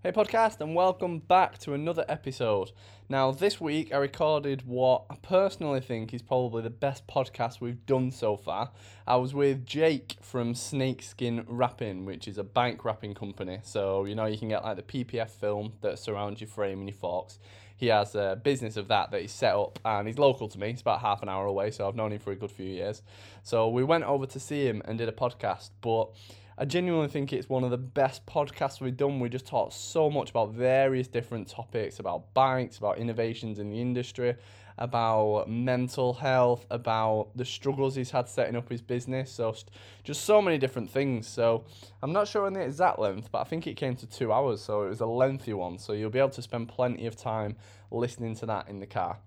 Hey podcast, and welcome back to another episode. Now this week I recorded what I personally think is probably the best podcast we've done so far. I was with Jake from Snakeskin Wrapping, which is a bike wrapping company. So you can get like the PPF film that surrounds your frame and your forks. He has a business of that he's set up, and he's local to me. It's about half an hour away, so I've known him for a good few years. So we went over to see him and did a podcast, but I genuinely think it's one of the best podcasts we've done. We just talked so much about various different topics, about bikes, about innovations in the industry, about mental health, about the struggles he's had setting up his business. So just so many different things. So I'm not sure on the exact length, but I think it came to 2 hours. So it was a lengthy one. So you'll be able to spend plenty of time listening to that in the car.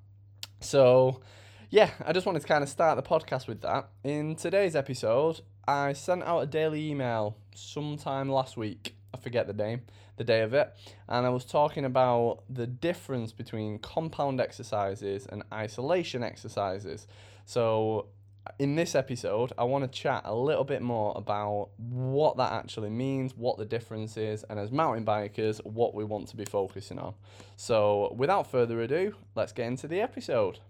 So yeah, I just wanted to kind of start the podcast with that. In today's episode, I sent out a daily email sometime last week. I forget the day of it. And I was talking about the difference between compound exercises and isolation exercises. So in this episode, I want to chat a little bit more about what that actually means, what the difference is, and as mountain bikers, what we want to be focusing on. So without further ado, let's get into the episode.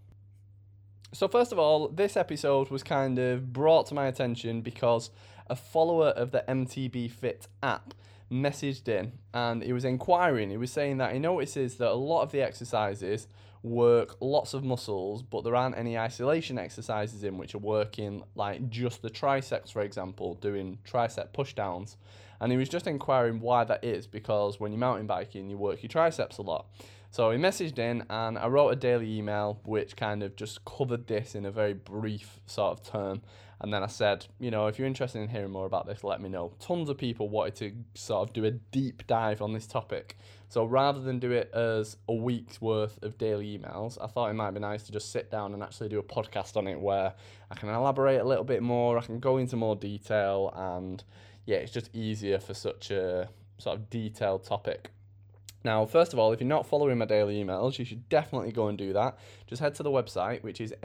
So first of all, this episode was kind of brought to my attention because a follower of the MTB Fit app messaged in and he was inquiring. He was saying that he notices that a lot of the exercises work lots of muscles, but there aren't any isolation exercises in which are working like just the triceps, for example, doing tricep push downs. And he was just inquiring why that is, because when you're mountain biking, you work your triceps a lot. So he messaged in and I wrote a daily email which kind of just covered this in a very brief sort of term. And then I said, if you're interested in hearing more about this, let me know. Tons of people wanted to sort of do a deep dive on this topic. So rather than do it as a week's worth of daily emails, I thought it might be nice to just sit down and actually do a podcast on it where I can elaborate a little bit more, I can go into more detail, and yeah, it's just easier for such a sort of detailed topic. Now, first of all, if you're not following my daily emails, you should definitely go and do that. Just head to the website, which is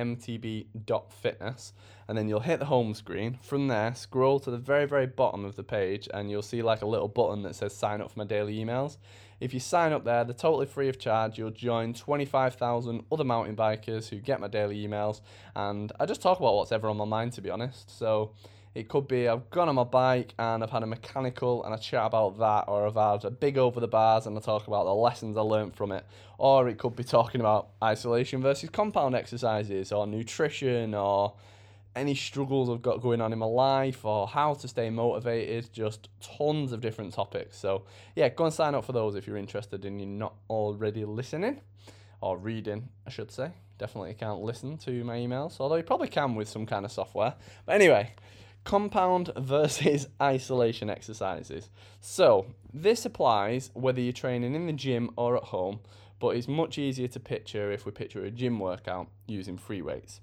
mtb.fitness, and then you'll hit the home screen. From there, scroll to the very, very bottom of the page, and you'll see like a little button that says sign up for my daily emails. If you sign up there, they're totally free of charge. You'll join 25,000 other mountain bikers who get my daily emails, and I just talk about what's ever on my mind, to be honest. So it could be I've gone on my bike and I've had a mechanical and I chat about that, or I've had a big over the bars and I talk about the lessons I learned from it. Or it could be talking about isolation versus compound exercises, or nutrition, or any struggles I've got going on in my life, or how to stay motivated, just tons of different topics. So yeah, go and sign up for those if you're interested and you're not already listening, or reading, I should say. Definitely can't listen to my emails, although you probably can with some kind of software. But anyway, compound versus isolation exercises. So this applies whether you're training in the gym or at home, but it's much easier to picture if we picture a gym workout using free weights.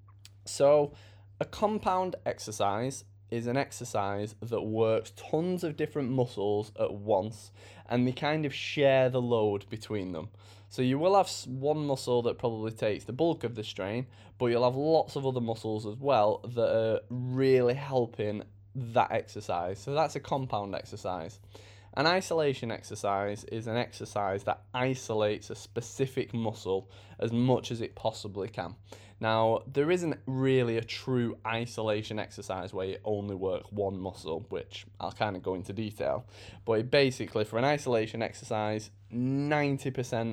So a compound exercise is an exercise that works tons of different muscles at once, and they kind of share the load between them. So you will have one muscle that probably takes the bulk of the strain, but you'll have lots of other muscles as well that are really helping that exercise. So that's a compound exercise. An isolation exercise is an exercise that isolates a specific muscle as much as it possibly can. Now, there isn't really a true isolation exercise where you only work one muscle, which I'll kind of go into detail. But basically, for an isolation exercise, 90%,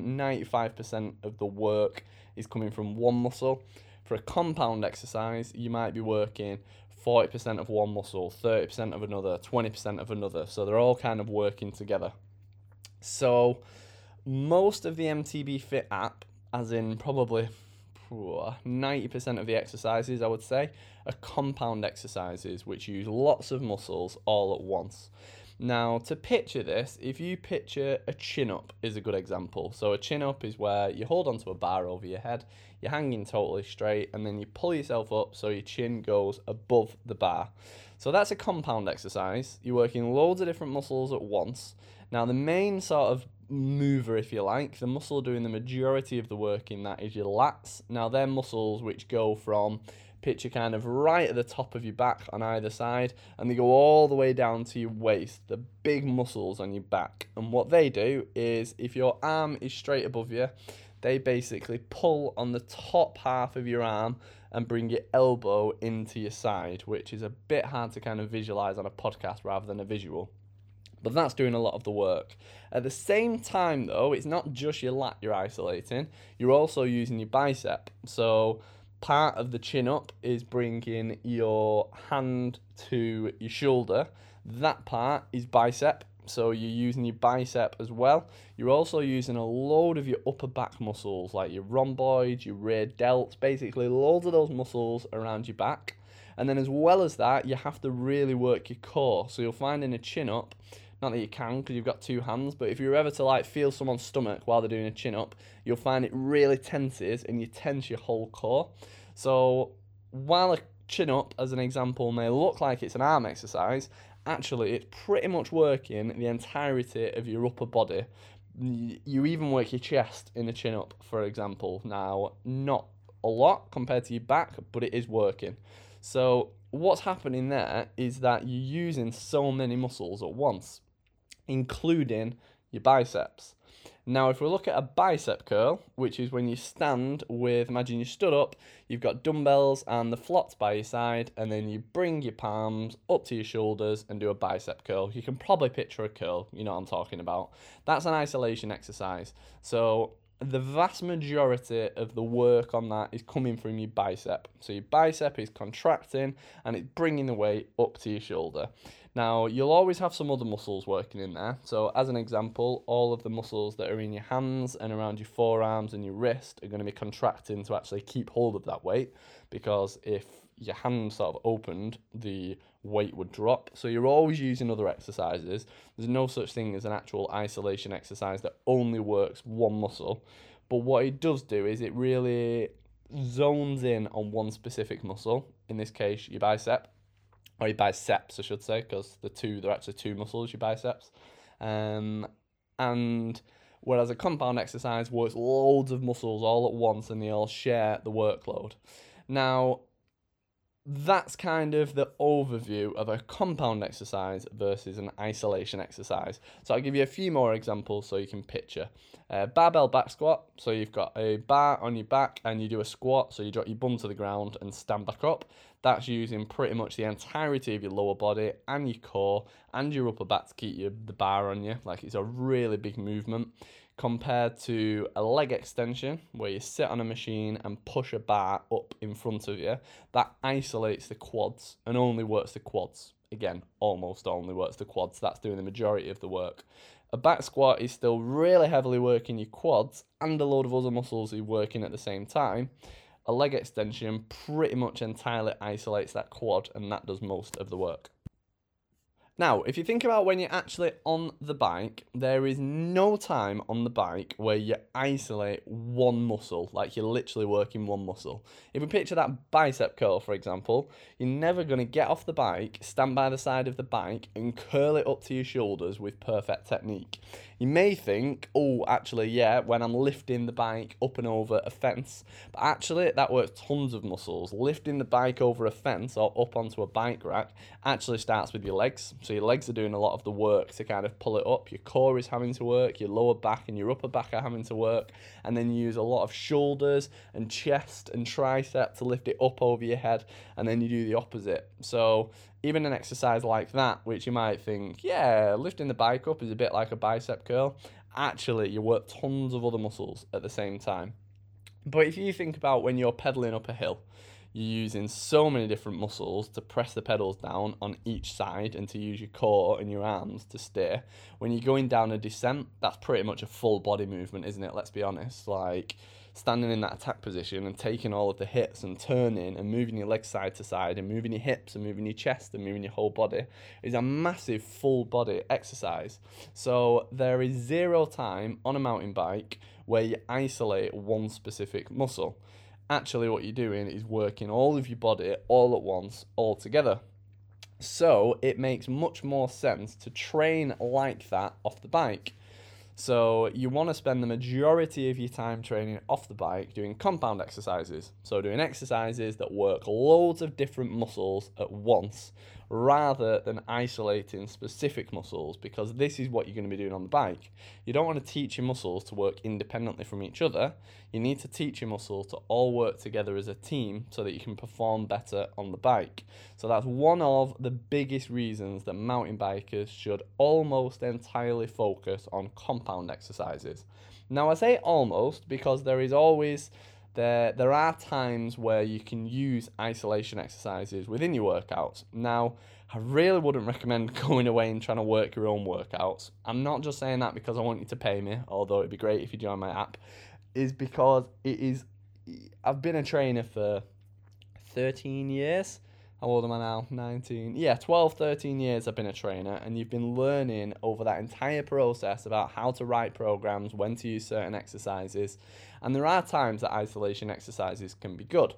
95% of the work is coming from one muscle. For a compound exercise, you might be working 40% of one muscle, 30% of another, 20% of another. So they're all kind of working together. So most of the MTB Fit app, as in probably 90% of the exercises, I would say, are compound exercises which use lots of muscles all at once. Now, to picture this, if you picture a chin-up is a good example. So a chin-up is where you hold onto a bar over your head, you're hanging totally straight, and then you pull yourself up so your chin goes above the bar. So that's a compound exercise. You're working loads of different muscles at once. Now, the main sort of mover, if you like, the muscle doing the majority of the work in that is your lats. Now, they're muscles which go from Picture kind of right at the top of your back on either side, and they go all the way down to your waist, the big muscles on your back. And what they do is, if your arm is straight above you, they basically pull on the top half of your arm and bring your elbow into your side, which is a bit hard to kind of visualize on a podcast rather than a visual. But that's doing a lot of the work. At the same time, though, it's not just your lat you're isolating, you're also using your bicep. So part of the chin up is bringing your hand to your shoulder. That part is bicep. So you're using your bicep as well. You're also using a load of your upper back muscles, like your rhomboids, your rear delts, basically loads of those muscles around your back. And then as well as that, you have to really work your core. So you'll find in a chin up, not that you can because you've got two hands, but if you're ever to like feel someone's stomach while they're doing a chin up, you'll find it really tenses and you tense your whole core. So while a chin up, as an example, may look like it's an arm exercise, actually it's pretty much working the entirety of your upper body. You even work your chest in a chin up, for example. Now, not a lot compared to your back, but it is working. So what's happening there is that you're using so many muscles at once, including your biceps. Now, if we look at a bicep curl, which is when you stand with, imagine you stood up, you've got dumbbells and the flots by your side, and then you bring your palms up to your shoulders and do a bicep curl. You can probably picture a curl, you know what I'm talking about. That's an isolation exercise. So the vast majority of the work on that is coming from your bicep. So your bicep is contracting and it's bringing the weight up to your shoulder. Now, you'll always have some other muscles working in there. So as an example, all of the muscles that are in your hands and around your forearms and your wrist are going to be contracting to actually keep hold of that weight, because if your hand sort of opened, the weight would drop. So you're always using other exercises. There's no such thing as an actual isolation exercise that only works one muscle. But what it does do is it really zones in on one specific muscle, in this case your bicep, or your biceps I should say, because they're actually two muscles, your biceps. And whereas a compound exercise works loads of muscles all at once and they all share the workload. Now, that's kind of the overview of a compound exercise versus an isolation exercise. So I'll give you a few more examples so you can picture. Barbell back squat, so you've got a bar on your back and you do a squat, so you drop your bum to the ground and stand back up. That's using pretty much the entirety of your lower body and your core and your upper back to keep the bar on you. Like, it's a really big movement, compared to a leg extension where you sit on a machine and push a bar up in front of you. That isolates the quads and only works the quads. Again, almost only works the quads. That's doing the majority of the work. A back squat is still really heavily working your quads and a load of other muscles are working at the same time. A leg extension pretty much entirely isolates that quad and that does most of the work. Now, if you think about when you're actually on the bike, there is no time on the bike where you isolate one muscle, like you're literally working one muscle. If we picture that bicep curl, for example, you're never going to get off the bike, stand by the side of the bike and curl it up to your shoulders with perfect technique. You may think, oh, actually, yeah, when I'm lifting the bike up and over a fence, but actually that works tons of muscles. Lifting the bike over a fence or up onto a bike rack actually starts with your legs. So your legs are doing a lot of the work to kind of pull it up. Your core is having to work, your lower back and your upper back are having to work, and then you use a lot of shoulders and chest and tricep to lift it up over your head, and then you do the opposite. So even an exercise like that, which you might think, yeah, lifting the bike up is a bit like a bicep curl, actually you work tons of other muscles at the same time. But if you think about when you're pedaling up a hill, you're using so many different muscles to press the pedals down on each side and to use your core and your arms to steer. When you're going down a descent, that's pretty much a full body movement, isn't it? Let's be honest. Like, standing in that attack position and taking all of the hits and turning and moving your legs side to side and moving your hips and moving your chest and moving your whole body is a massive full body exercise. So there is zero time on a mountain bike where you isolate one specific muscle. Actually, what you're doing is working all of your body all at once, all together. So it makes much more sense to train like that off the bike. So you want to spend the majority of your time training off the bike doing compound exercises. So doing exercises that work loads of different muscles at once rather than isolating specific muscles, because this is what you're going to be doing on the bike. You don't want to teach your muscles to work independently from each other. You need to teach your muscles to all work together as a team so that you can perform better on the bike. So that's one of the biggest reasons that mountain bikers should almost entirely focus on compound exercises. Now I say almost because there are times where you can use isolation exercises within your workouts. Now, I really wouldn't recommend going away and trying to work your own workouts. I'm not just saying that because I want you to pay me, although it'd be great if you join my app, is because I've been a trainer for 13 years. How old am I now? 19. Yeah, 12, 13 years I've been a trainer, and you've been learning over that entire process about how to write programs, when to use certain exercises, and there are times that isolation exercises can be good.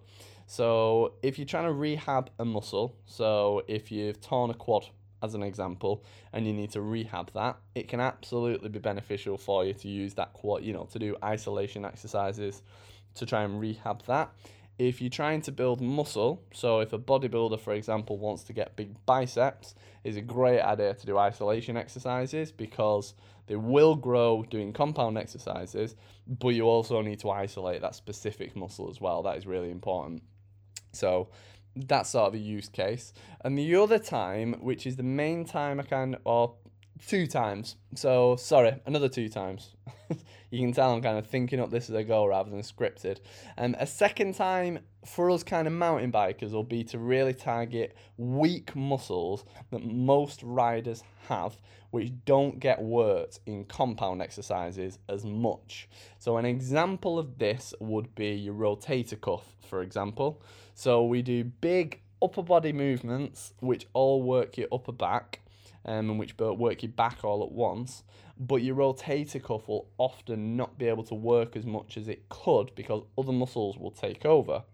So if you're trying to rehab a muscle, so if you've torn a quad as an example, and you need to rehab that, it can absolutely be beneficial for you to use that quad, to do isolation exercises to try and rehab that. If you're trying to build muscle, so if a bodybuilder, for example, wants to get big biceps, it's a great idea to do isolation exercises because they will grow doing compound exercises, but you also need to isolate that specific muscle as well. That is really important. So that's sort of a use case. And the other time, which is the main time or 2 times. So, sorry, another 2 times. You can tell I'm kind of thinking up this as I go rather than scripted. A second time for us kind of mountain bikers will be to really target weak muscles that most riders have, which don't get worked in compound exercises as much. So an example of this would be your rotator cuff, for example. So we do big upper body movements which all work your upper back, and which work your back all at once, but your rotator cuff will often not be able to work as much as it could because other muscles will take over.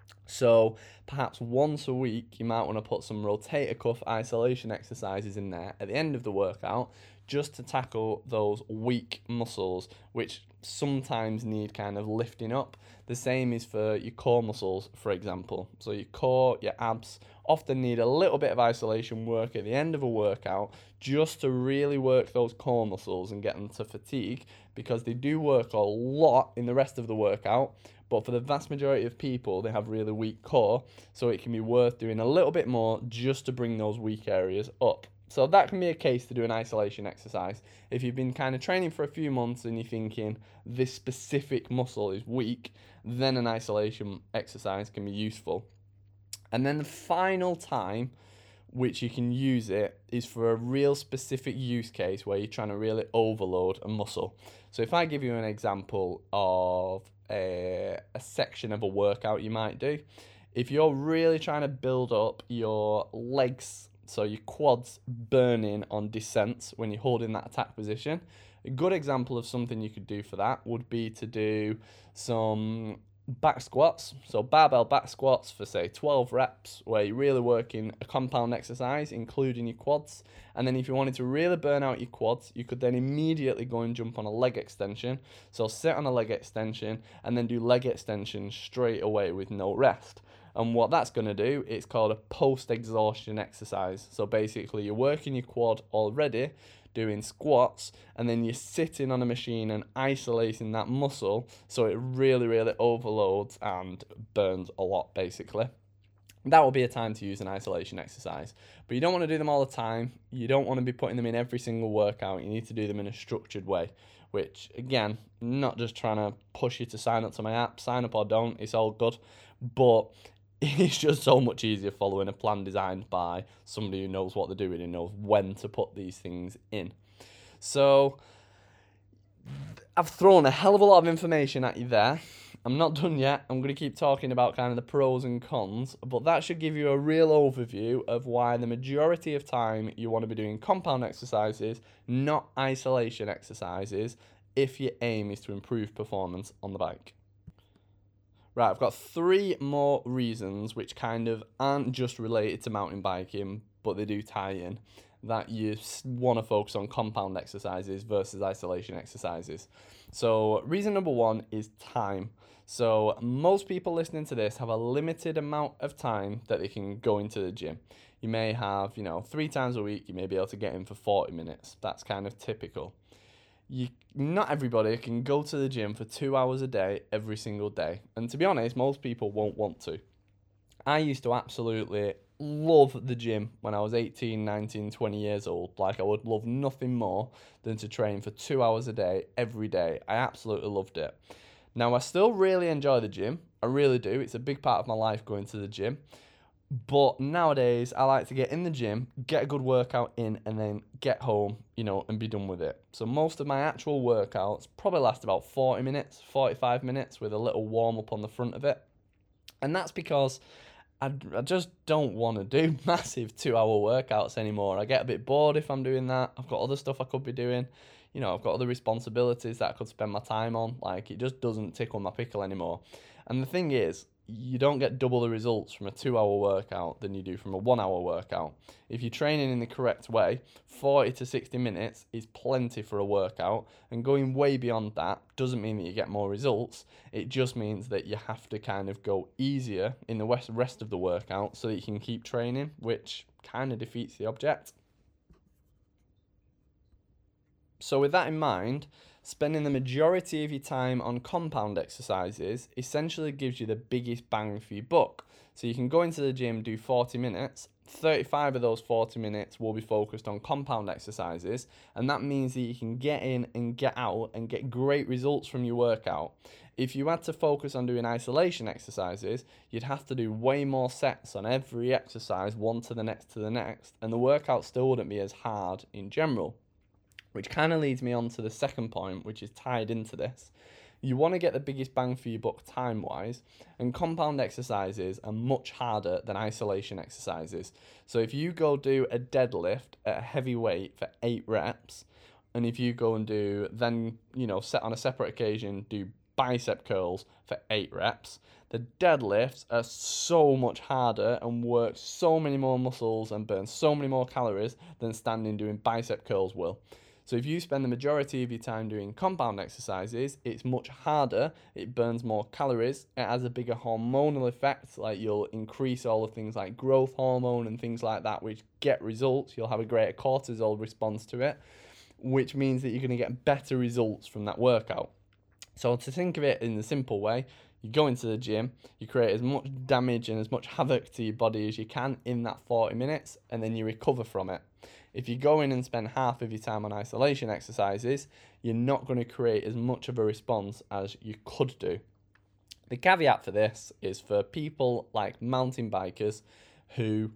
So perhaps once a week you might want to put some rotator cuff isolation exercises in there at the end of the workout just to tackle those weak muscles which sometimes need kind of lifting up. The same is for your core muscles, for example. So your core, your abs often need a little bit of isolation work at the end of a workout just to really work those core muscles and get them to fatigue, because they do work a lot in the rest of the workout, but for the vast majority of people they have really weak core, so it can be worth doing a little bit more just to bring those weak areas up. So that can be a case to do an isolation exercise. If you've been kind of training for a few months and you're thinking this specific muscle is weak, then an isolation exercise can be useful. And then the final time which you can use it is for a real specific use case where you're trying to really overload a muscle. So if I give you an example of a section of a workout you might do, if you're really trying to build up your legs, so your quads burning on descents when you're holding that attack position, a good example of something you could do for that would be to do some back squats, so barbell back squats for say 12 reps where you're really working a compound exercise including your quads. And then if you wanted to really burn out your quads, you could then immediately go and jump on a leg extension, so sit on a leg extension and then do leg extension straight away with no rest. And what that's going to do, it's called a post-exhaustion exercise. So basically you're working your quad already doing squats, and then you're sitting on a machine and isolating that muscle so it really, really overloads and burns a lot, basically. That will be a time to use an isolation exercise. But you don't want to do them all the time. You don't want to be putting them in every single workout. You need to do them in a structured way, which, again, not just trying to push you to sign up to my app. Sign up or don't, it's all good. But it's just so much easier following a plan designed by somebody who knows what they're doing and knows when to put these things in. So I've thrown a hell of a lot of information at you there. I'm not done yet. I'm going to keep talking about kind of the pros and cons, but that should give you a real overview of why the majority of time you want to be doing compound exercises, not isolation exercises, if your aim is to improve performance on the bike. Right, I've got 3 more reasons which kind of aren't just related to mountain biking, but they do tie in. that you want to focus on compound exercises versus isolation exercises. So reason number one is time. So most people listening to this have a limited amount of time that they can go into the gym. You may have, 3 times a week, you may be able to get in for 40 minutes. That's kind of typical. Not everybody can go to the gym for 2 hours a day every single day. And to be honest, most people won't want to. I used to absolutely love the gym when I was 18, 19, 20 years old. Like, I would love nothing more than to train for 2 hours a day every day. I absolutely loved it. Now, I still really enjoy the gym. I really do. It's a big part of my life going to the gym. But nowadays, I like to get in the gym, get a good workout in, and then get home, and be done with it. So most of my actual workouts probably last about 40 minutes, 45 minutes with a little warm-up on the front of it. And that's because I just don't want to do massive 2-hour workouts anymore. I get a bit bored if I'm doing that. I've got other stuff I could be doing. I've got other responsibilities that I could spend my time on. Like, it just doesn't tickle my pickle anymore. And the thing is, you don't get double the results from a 2-hour workout than you do from a 1-hour workout. If you're training in the correct way, 40 to 60 minutes is plenty for a workout, and going way beyond that doesn't mean that you get more results. It just means that you have to kind of go easier in the rest of the workout so that you can keep training, which kind of defeats the object. So with that in mind, spending the majority of your time on compound exercises essentially gives you the biggest bang for your buck. So you can go into the gym, do 40 minutes, 35 of those 40 minutes will be focused on compound exercises, and that means that you can get in and get out and get great results from your workout. If you had to focus on doing isolation exercises, you'd have to do way more sets on every exercise, one to the next, and the workout still wouldn't be as hard in general. Which kind of leads me on to the second point, which is tied into this. You want to get the biggest bang for your buck time-wise, and compound exercises are much harder than isolation exercises. So if you go do a deadlift at a heavy weight for 8 reps, and if you go and set on a separate occasion, do bicep curls for 8 reps, the deadlifts are so much harder and work so many more muscles and burn so many more calories than standing doing bicep curls will. So if you spend the majority of your time doing compound exercises, it's much harder, it burns more calories, it has a bigger hormonal effect, like you'll increase all the things like growth hormone and things like that, which get results. You'll have a greater cortisol response to it, which means that you're going to get better results from that workout. So to think of it in the simple way, you go into the gym, you create as much damage and as much havoc to your body as you can in that 40 minutes, and then you recover from it. If you go in and spend half of your time on isolation exercises, you're not going to create as much of a response as you could do. The caveat for this is for people like mountain bikers who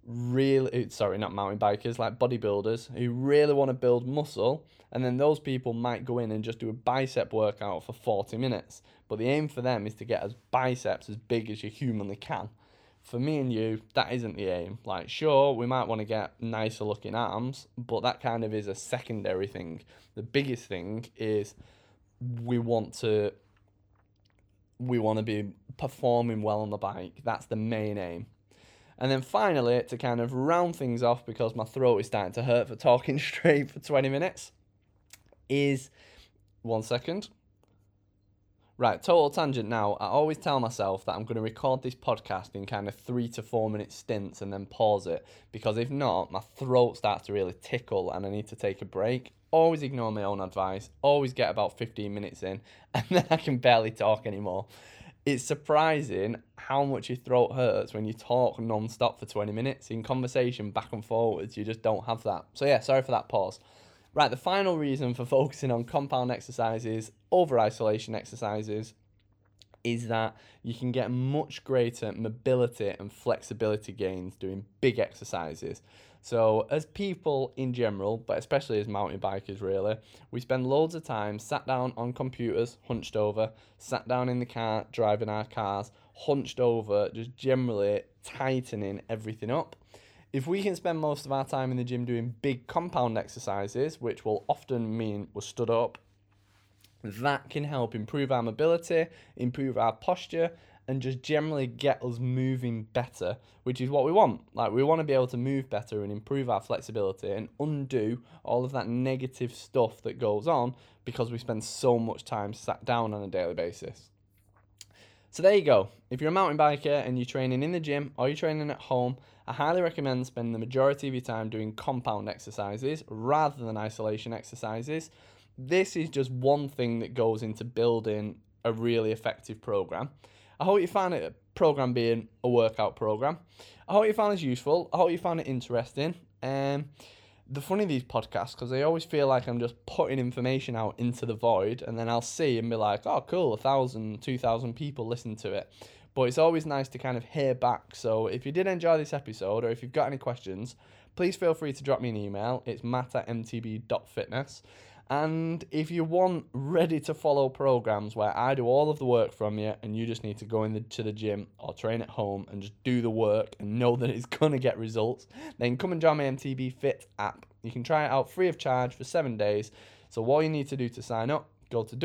not mountain bikers, like bodybuilders who really want to build muscle, and then those people might go in and just do a bicep workout for 40 minutes. But the aim for them is to get biceps as big as you humanly can. For me and you, that isn't the aim. Like, sure, we might want to get nicer looking arms, but that kind of is a secondary thing. The biggest thing is we want to be performing well on the bike. That's the main aim. And then finally, to kind of round things off, because my throat is starting to hurt for talking straight for 20 minutes, is... 1 second. Right, total tangent now. I always tell myself that I'm going to record this podcast in kind of 3 to 4 minute stints and then pause it, because if not, my throat starts to really tickle and I need to take a break. Always ignore my own advice, always get about 15 minutes in, and then I can barely talk anymore. It's surprising how much your throat hurts when you talk non-stop for 20 minutes. In conversation back and forwards, you just don't have that. So yeah, sorry for that pause. Right, the final reason for focusing on compound exercises over isolation exercises is that you can get much greater mobility and flexibility gains doing big exercises. So as people in general, but especially as mountain bikers really, we spend loads of time sat down on computers, hunched over, sat down in the car, driving our cars, hunched over, just generally tightening everything up. If we can spend most of our time in the gym doing big compound exercises, which will often mean we're stood up, that can help improve our mobility, improve our posture, and just generally get us moving better, which is what we want. Like, we want to be able to move better and improve our flexibility and undo all of that negative stuff that goes on because we spend so much time sat down on a daily basis. So there you go. If you're a mountain biker and you're training in the gym or you're training at home, I highly recommend spending the majority of your time doing compound exercises rather than isolation exercises. This is just one thing that goes into building a really effective program. I hope you found it a program being a workout program. I hope you found it useful. I hope you found it interesting. The funny of these podcasts, because I always feel like I'm just putting information out into the void, and then I'll see and be like, oh, cool, 1,000, 2,000 people listen to it. But it's always nice to kind of hear back. So if you did enjoy this episode, or if you've got any questions, please feel free to drop me an email. It's matt@mtb.fitness. And if you want ready-to-follow programs where I do all of the work from you and you just need to go to the gym or train at home and just do the work and know that it's going to get results, then come and join my MTB Fit app. You can try it out free of charge for 7 days. So all you need to do to sign up, go to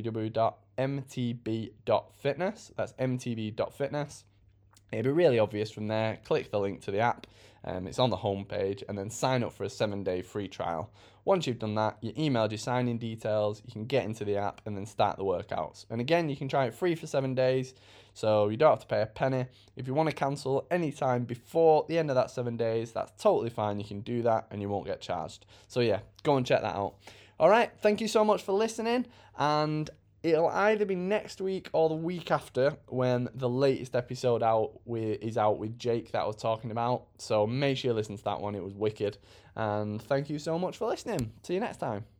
www.mtb.fitness. That's mtb.fitness. It'll be really obvious from there. Click the link to the app. It's on the homepage, and then sign up for a 7-day free trial. Once you've done that, you emailed your sign-in details, you can get into the app and then start the workouts. And again, you can try it free for 7 days, so you don't have to pay a penny. If you want to cancel any time before the end of that 7 days, that's totally fine. You can do that and you won't get charged. So yeah, go and check that out. All right, thank you so much for listening, and it'll either be next week or the week after when the latest episode is out with Jake that I was talking about. So make sure you listen to that one. It was wicked. And thank you so much for listening. See you next time.